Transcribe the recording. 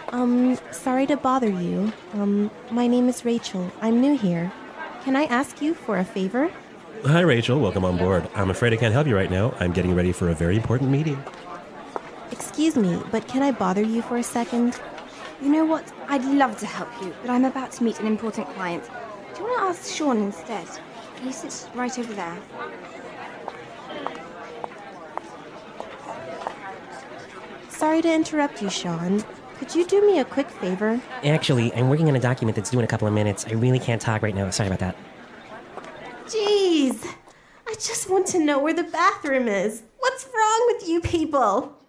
Sorry to bother you. My name is Rachel. I'm new here. Can I ask you for a favor? Hi, Rachel. Welcome on board. I'm afraid I can't help you right now. I'm getting ready for a very important meeting. Excuse me, but can I bother you for a second? You know what? I'd love to help you, but I'm about to meet an important client. Do you want to ask Sean instead? He sits right over there. Sorry to interrupt you, Sean. Could you do me a quick favor? Actually, I'm working on a document that's due in a couple of minutes. I really can't talk right now. Sorry about that. Jeez! I just want to know where the bathroom is. What's wrong with you people?